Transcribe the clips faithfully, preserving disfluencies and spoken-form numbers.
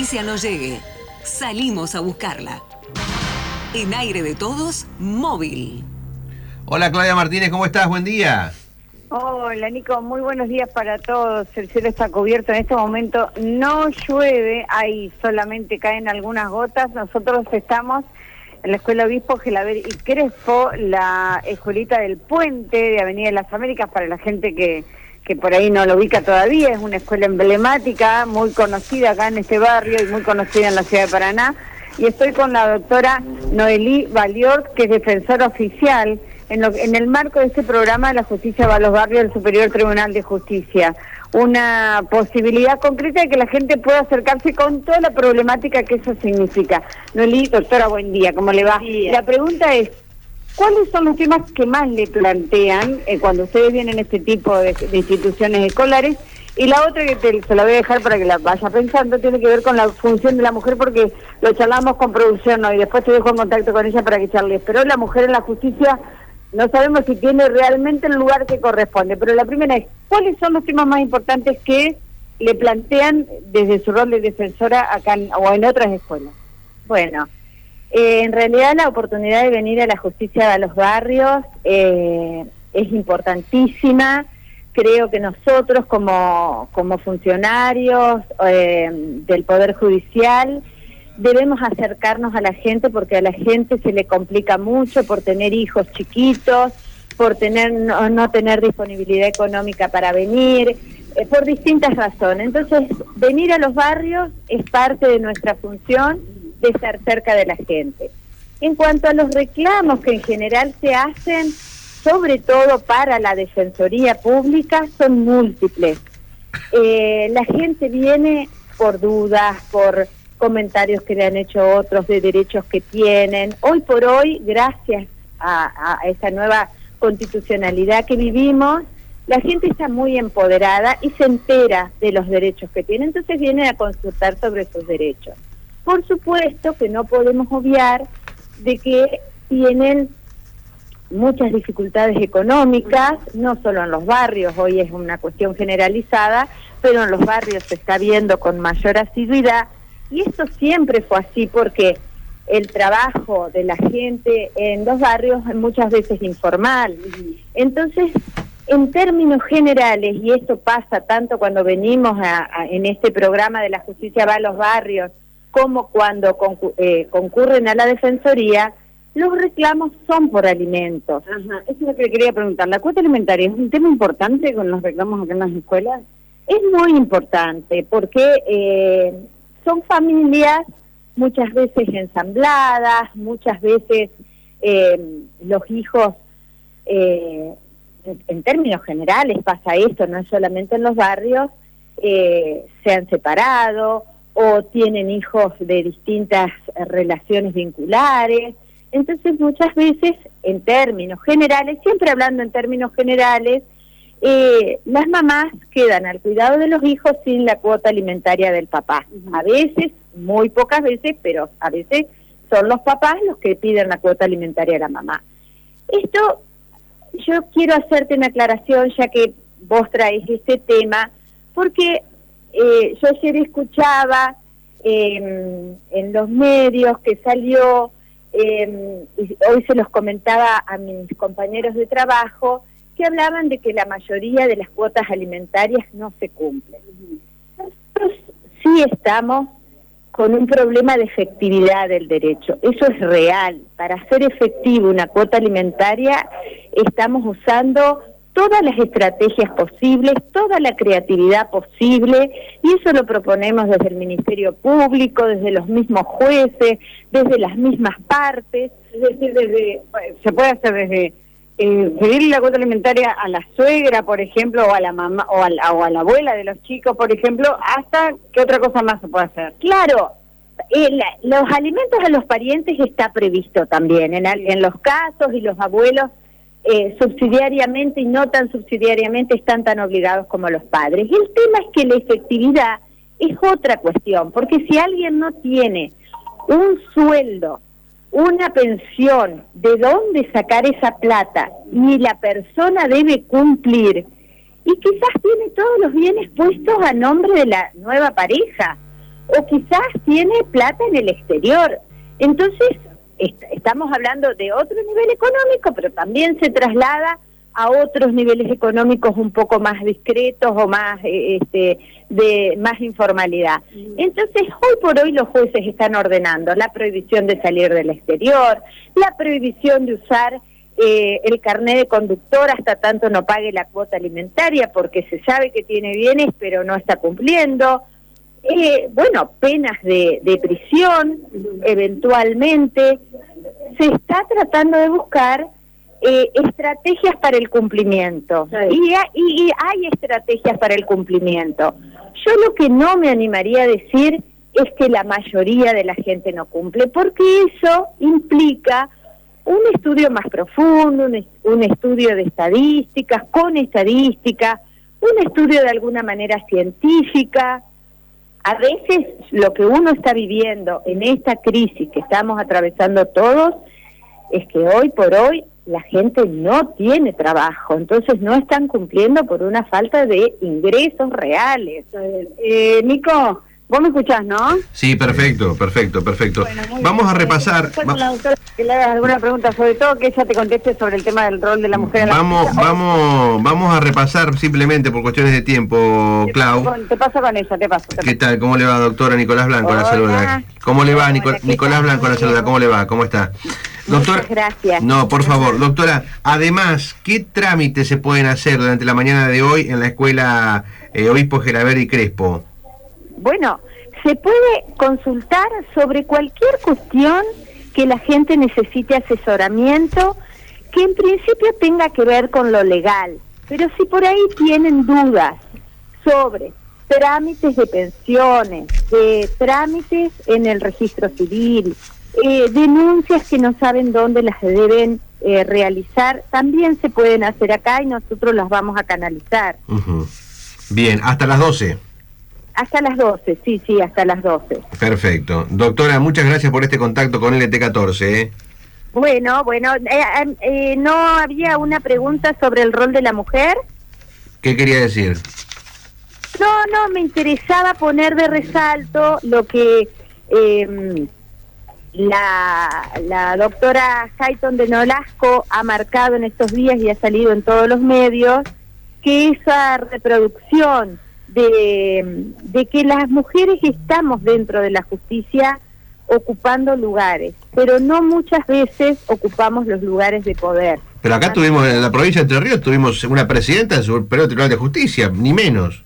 noticia no llegue, salimos a buscarla. En Aire de Todos, móvil. Hola Claudia Martínez, ¿cómo estás? Buen día. Hola Nico, muy buenos días para todos. El cielo está cubierto en este momento, no llueve, ahí solamente caen algunas gotas. Nosotros estamos en la Escuela Obispo Gelaber y Crespo, la escuelita del Puente de Avenida de las Américas, para la gente que, que por ahí no lo ubica todavía. Es una escuela emblemática, muy conocida acá en este barrio y muy conocida en la ciudad de Paraná. Y estoy con la doctora Noelí Valiort, que es defensora oficial en, lo, en el marco de este programa de la justicia va a los barrios del Superior Tribunal de Justicia. Una posibilidad concreta de que la gente pueda acercarse con toda la problemática que eso significa. Noelí, doctora, buen día, ¿cómo le va? Día. La pregunta es, ¿cuáles son los temas que más le plantean eh, cuando ustedes vienen a este tipo de, de instituciones escolares? Y la otra que te, se la voy a dejar para que la vaya pensando, tiene que ver con la función de la mujer, porque lo charlamos con producción hoy, después te dejo en contacto con ella para que charles. Pero la mujer en la justicia no sabemos si tiene realmente el lugar que corresponde. Pero la primera es, ¿cuáles son los temas más importantes que le plantean desde su rol de defensora acá en, o en otras escuelas? Bueno, eh, en realidad la oportunidad de venir a la justicia a los barrios eh, es importantísima. Creo que nosotros como, como funcionarios eh, del Poder Judicial debemos acercarnos a la gente, porque a la gente se le complica mucho por tener hijos chiquitos, por tener no, no tener disponibilidad económica para venir, eh, por distintas razones. Entonces, venir a los barrios es parte de nuestra función de estar cerca de la gente. En cuanto a los reclamos que en general se hacen, sobre todo para la Defensoría Pública, son múltiples. Eh, la gente viene por dudas, por comentarios que le han hecho otros de derechos que tienen. Hoy por hoy, gracias a, a esa nueva constitucionalidad que vivimos, la gente está muy empoderada y se entera de los derechos que tiene, entonces vienen a consultar sobre sus derechos. Por supuesto que no podemos obviar de que tienen muchas dificultades económicas, no solo en los barrios, hoy es una cuestión generalizada, pero en los barrios se está viendo con mayor asiduidad, y esto siempre fue así porque el trabajo de la gente en los barrios es muchas veces informal. Entonces, en términos generales, y esto pasa tanto cuando venimos a, a, en este programa de la justicia va a los barrios, como cuando concu eh, concurren a la Defensoría, los reclamos son por alimentos. Ajá, eso es lo que le quería preguntar. ¿La cuota alimentaria es un tema importante con los reclamos acá en las escuelas? Es muy importante porque eh, son familias muchas veces ensambladas, muchas veces eh, los hijos, eh, en, en términos generales pasa esto, no es solamente en los barrios, eh, se han separado o tienen hijos de distintas eh, relaciones vinculares. Entonces muchas veces, en términos generales, siempre hablando en términos generales, eh, las mamás quedan al cuidado de los hijos sin la cuota alimentaria del papá. A veces, muy pocas veces, pero a veces son los papás los que piden la cuota alimentaria de la mamá. Esto, yo quiero hacerte una aclaración, ya que vos traes este tema, porque eh, yo ayer escuchaba eh, en los medios que salió... Eh, y hoy se los comentaba a mis compañeros de trabajo, que hablaban de que la mayoría de las cuotas alimentarias no se cumplen. Nosotros sí estamos con un problema de efectividad del derecho, eso es real. Para hacer efectiva una cuota alimentaria estamos usando todas las estrategias posibles, toda la creatividad posible, y eso lo proponemos desde el Ministerio Público, desde los mismos jueces, desde las mismas partes. Es decir, desde se puede hacer desde eh, pedirle la cuota alimentaria a la suegra, por ejemplo, o a la mamá o a la, o a la abuela de los chicos, por ejemplo, hasta qué otra cosa más se puede hacer. Claro, eh, la, los alimentos a los parientes está previsto también en, en los casos, y los abuelos Eh, subsidiariamente y no tan subsidiariamente están tan obligados como los padres. Y el tema es que la efectividad es otra cuestión, porque si alguien no tiene un sueldo, una pensión, de dónde sacar esa plata, y la persona debe cumplir, y quizás tiene todos los bienes puestos a nombre de la nueva pareja, o quizás tiene plata en el exterior. Entonces, est estamos hablando de otro nivel económico, pero también se traslada a otros niveles económicos un poco más discretos o más eh, este de más informalidad. Entonces, hoy por hoy los jueces están ordenando la prohibición de salir del exterior, la prohibición de usar eh, el carnet de conductor hasta tanto no pague la cuota alimentaria, porque se sabe que tiene bienes pero no está cumpliendo. Eh, bueno, penas de, de prisión, eventualmente. Se está tratando de buscar Eh, estrategias para el cumplimiento, sí. y, y, y hay estrategias para el cumplimiento. Yo lo que no me animaría a decir es que la mayoría de la gente no cumple, porque eso implica un estudio más profundo, un, un estudio de estadísticas, con estadísticas, un estudio de alguna manera científica. A veces lo que uno está viviendo en esta crisis que estamos atravesando todos es que hoy por hoy la gente no tiene trabajo, entonces no están cumpliendo por una falta de ingresos reales. Eh, Nico, vos me escuchás, ¿no? Sí, perfecto, perfecto, perfecto. Bueno, Vamos bien. a repasar... Va... la doctora que le hagas alguna pregunta, sobre todo que ella te conteste sobre el tema del rol de la mujer en la Vamos, justicia. vamos, vamos a repasar simplemente por cuestiones de tiempo, te Clau. Paso con, te paso con ella, te paso. Te ¿Qué tal? ¿Cómo le va, doctora? Nicolás Blanco, la saluda. ¿Cómo le va, Nico, Hola, Nicolás Blanco, la saluda? ¿Cómo le va? ¿Cómo está? Doctora, Muchas gracias. No, por favor, doctora, además, ¿qué trámites se pueden hacer durante la mañana de hoy en la escuela eh, Obispo Gelaberti Crespo? Bueno, se puede consultar sobre cualquier cuestión que la gente necesite asesoramiento, que en principio tenga que ver con lo legal, pero si por ahí tienen dudas sobre trámites de pensiones, de trámites en el registro civil, eh, denuncias que no saben dónde las deben eh, realizar, también se pueden hacer acá y nosotros las vamos a canalizar. Uh-huh. Bien, hasta las doce. Hasta las doce, sí, sí, hasta las doce. Perfecto. Doctora, muchas gracias por este contacto con L T catorce. ¿eh? Bueno, bueno, eh, eh, ¿no había una pregunta sobre el rol de la mujer? ¿Qué quería decir? No, no, me interesaba poner de resalto lo que eh, la, la doctora Hayton de Nolasco ha marcado en estos días y ha salido en todos los medios, que esa reproducción de, de que las mujeres estamos dentro de la justicia ocupando lugares, pero no muchas veces ocupamos los lugares de poder. Pero acá tuvimos, en la provincia de Entre Ríos, tuvimos una presidenta del Superior Tribunal de Justicia, ni menos.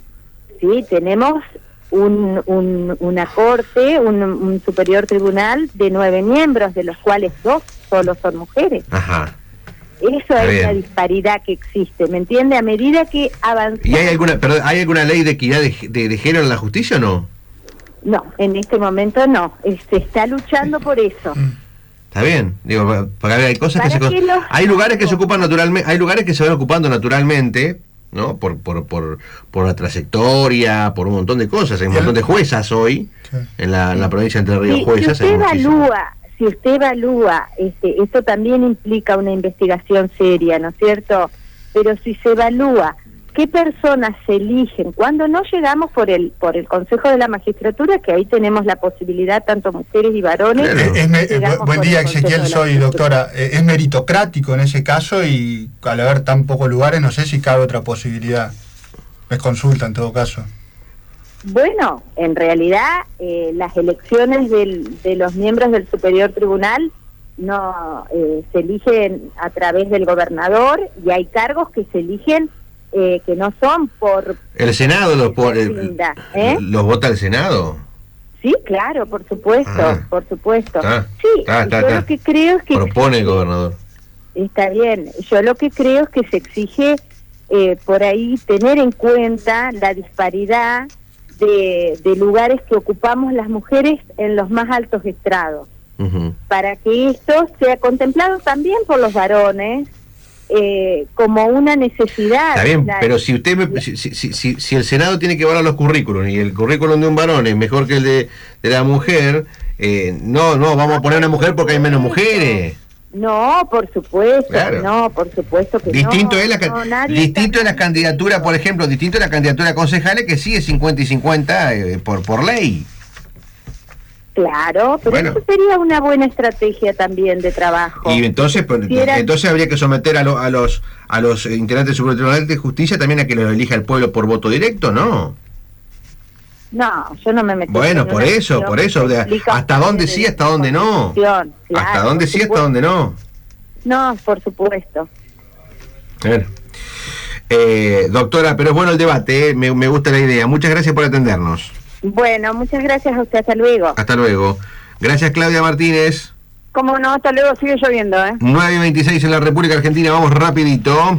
Sí, tenemos un, un, una corte, un, un superior tribunal de nueve miembros, de los cuales dos solo son mujeres. Ajá. Eso Está es bien. La disparidad que existe, ¿me entiende? A medida que avanzamos... ¿Y hay alguna, perdón, ¿hay alguna ley de equidad de, de, de género en la justicia o no? No, en este momento no. Se está luchando por eso. Está bien, digo, porque hay cosas Para que se... Que los... Hay lugares que se ocupan naturalmente, hay lugares que se van ocupando naturalmente, ¿no? Por, por, por, por la trayectoria, por un montón de cosas. Hay un montón de juezas hoy, sí. en, la, en la provincia de Entre Ríos, sí, juezas. Si usted evalúa, si usted evalúa, este, esto también implica una investigación seria, ¿no es cierto? Pero si se evalúa qué personas se eligen, cuando no llegamos por el por el Consejo de la Magistratura, que ahí tenemos la posibilidad, tanto mujeres y varones... Claro. Es, es, es, buen día, Ezequiel, soy doctora. Es meritocrático en ese caso y al haber tan pocos lugares, no sé si cabe otra posibilidad. Me consulta en todo caso. Bueno, en realidad eh, las elecciones del, de los miembros del Superior Tribunal no eh, se eligen a través del gobernador y hay cargos que se eligen eh, que no son por... ¿El Senado los, por, el, ¿eh? los vota el Senado? Sí, claro, por supuesto, ah, por supuesto. Está, sí, está, está, yo está. lo que creo es que... Propone el gobernador. Está bien, yo lo que creo es que se exige eh, por ahí tener en cuenta la disparidad de, de lugares que ocupamos las mujeres en los más altos estrados, uh-huh. para que esto sea contemplado también por los varones eh, como una necesidad. Está bien, la, pero si usted me, si, si, si, si el Senado tiene que evaluar los currículums y el currículum de un varón es mejor que el de, de la mujer, eh, no, no, vamos a poner una mujer porque hay menos mujeres. No, por supuesto, claro. no, por supuesto que distinto no. Es la, no distinto es la candidatura, por ejemplo, distinto es la candidatura a concejales que sí es cincuenta y cincuenta eh, por, por ley. Claro, pero Bueno. eso sería una buena estrategia también de trabajo. Y entonces, pues, Quisiera- entonces habría que someter a, lo- a los a los integrantes del Supremo Tribunal de Justicia también a que lo elija el pueblo por voto directo, ¿no? No, yo no me metí. Bueno, en por una eso, cuestión por eso, que de- implica hasta una dónde serie sí, de hasta dónde no. constitución, claro, hasta dónde por sí, hasta supuesto. dónde no. No, por supuesto. A ver. Eh, doctora, pero es bueno el debate, ¿eh? me, me gusta la idea. Muchas gracias por atendernos. Bueno, muchas gracias a usted, hasta luego. Hasta luego. Gracias, Claudia Martínez. Como no, hasta luego, sigue lloviendo, ¿eh? nueve y veintiséis en la República Argentina, vamos rapidito.